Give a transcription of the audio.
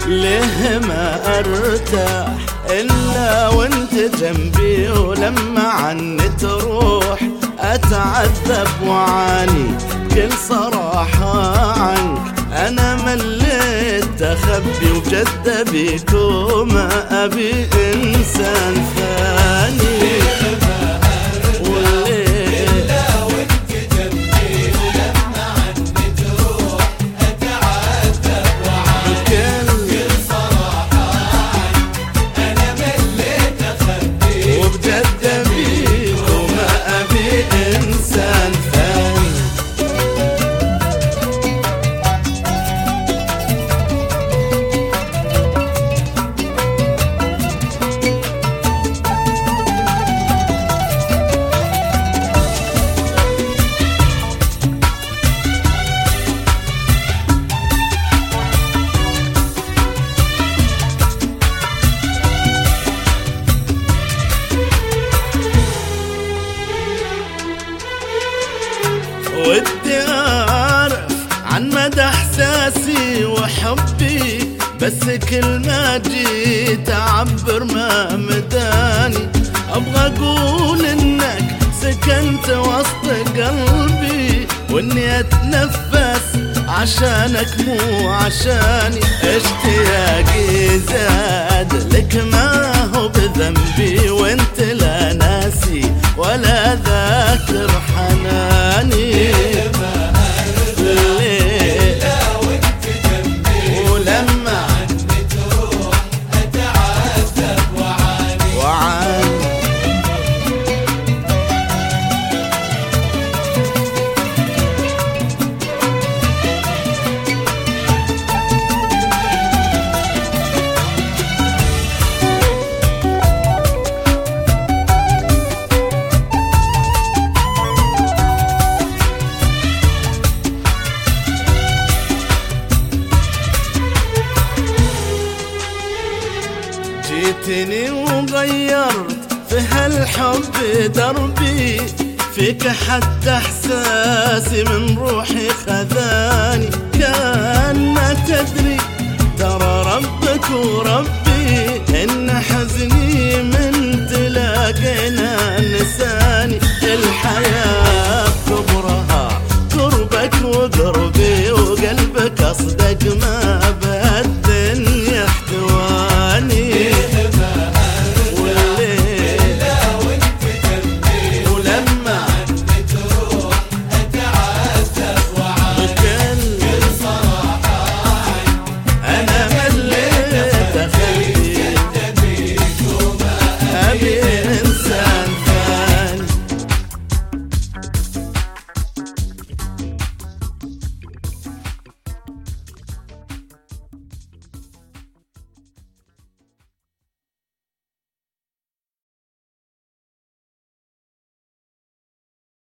ليه ما ارتاح الا وانت جنبي، ولما عني تروح اتعذب وعاني بكل صراحة عنك. انا مليت اخبي وجد بيك وما ابي انسان ثاني. ودي أعرف عن مدى إحساسي وحبي، بس كل ما جيت أعبر ما مداني. أبغى أقول إنك سكنت وسط قلبي، وإني أتنفس عشانك مو عشاني. اشتياقي زاد لك ما هو بذنبي، وإنت لا ناسي ولا ذاكر حناني. جيتني وغيرت في هالحب دربي، فيك حتى احساسي من روحي خذاني.